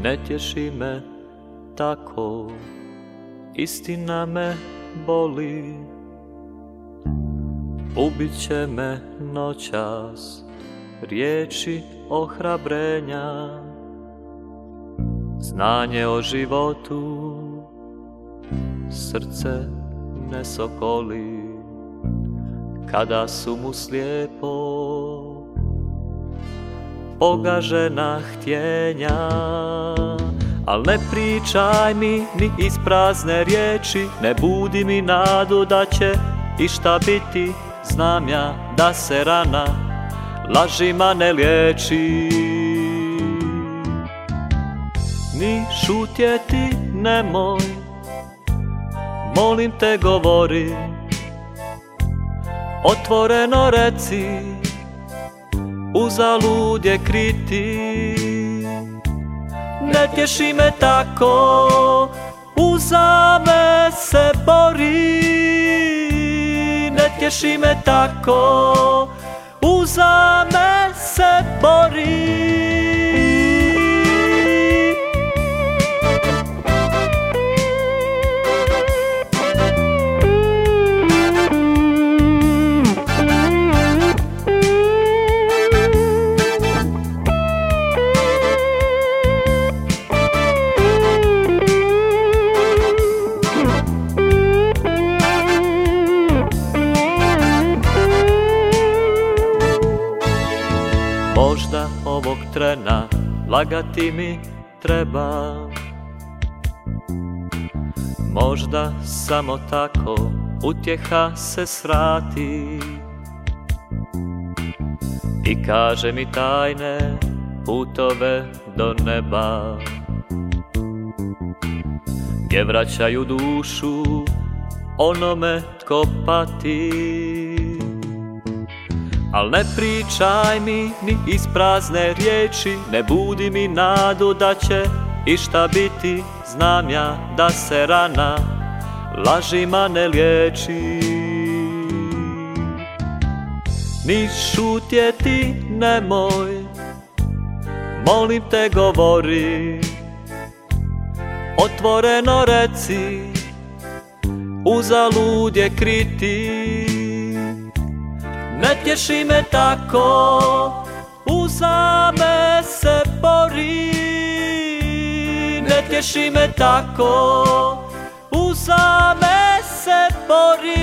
ne tješi me tako, istina me boli. Ubit će me noćas riječi ohrabrenja, znanje o životu srce ne sokoli, kada su mu slijepo pogažena htjenja. Al ne pričaj mi ni isprazne riječi, ne budi mi nadu da će išta biti. Znam ja da se rana lažima ne liječi. Ni šutjeti nemoj, molim te govori, otvoreno reci, uzalud je kriti. Ne tješi me tako, uza me se bori. Ne tješi me tako, uza me se bori. Možda ovog trena lagati mi treba, možda samo tako utjeha se svrati i kaže mi tajne putove do neba, gdje vraćaju dušu onome tko pati. Al ne pričaj mi ni isprazne riječi, ne budi mi nadu da će išta biti. Znam ja da se rana lažima ne liječi. Ni šutjeti nemoj, molim te govori, otvoreno reci, uzalud je kriti. Ne tješi me tako, uza me se bori. Ne tješi me tako, uza me se bori.